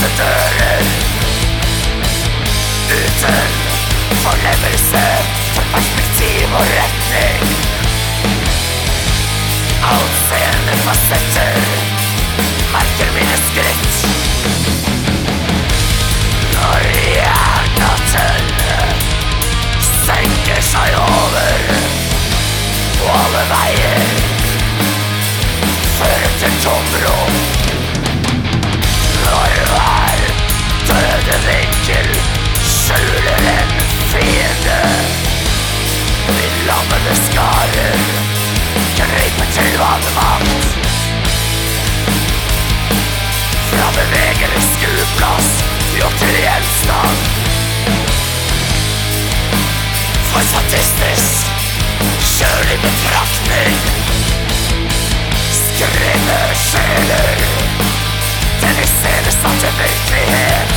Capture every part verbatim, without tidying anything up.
åpne dører uten fornemmelse for perspektiv og retning. Allseende fasetter merker mine skritt. Når hjernatten senker seg over og alle veier fører til tomrom. Når hver døde vinkel skjuler en fiende, vil lammende skarer gripe til vannmakt. Fra bevegelig skueplass gjort til gjenstand for statistisk kjølig betraktning. Skremme sjeler, den iscenesatte virkelighet.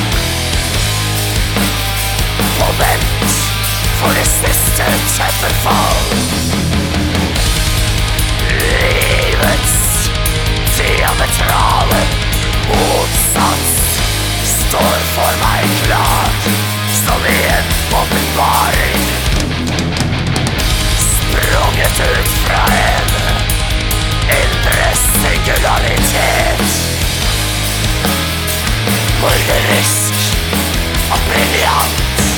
På vent for det siste teppefall. Livets diametrale motsats står for meg klart som i en åpenbaring, sprunget ut fra en indre singularitet. Morderisk og briljant.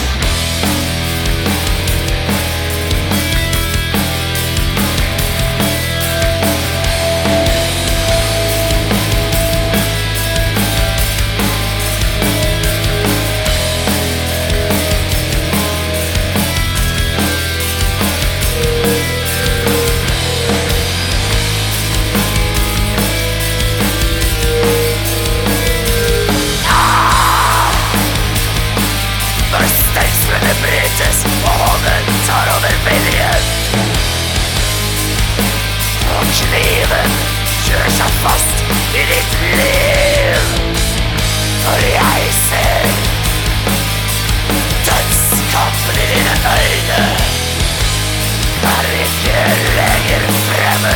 Og hånden tar over viljen, og kniven kjører seg fast i ditt liv. For jeg ser dødskampen i dine øyne er ikke lenger fremmed.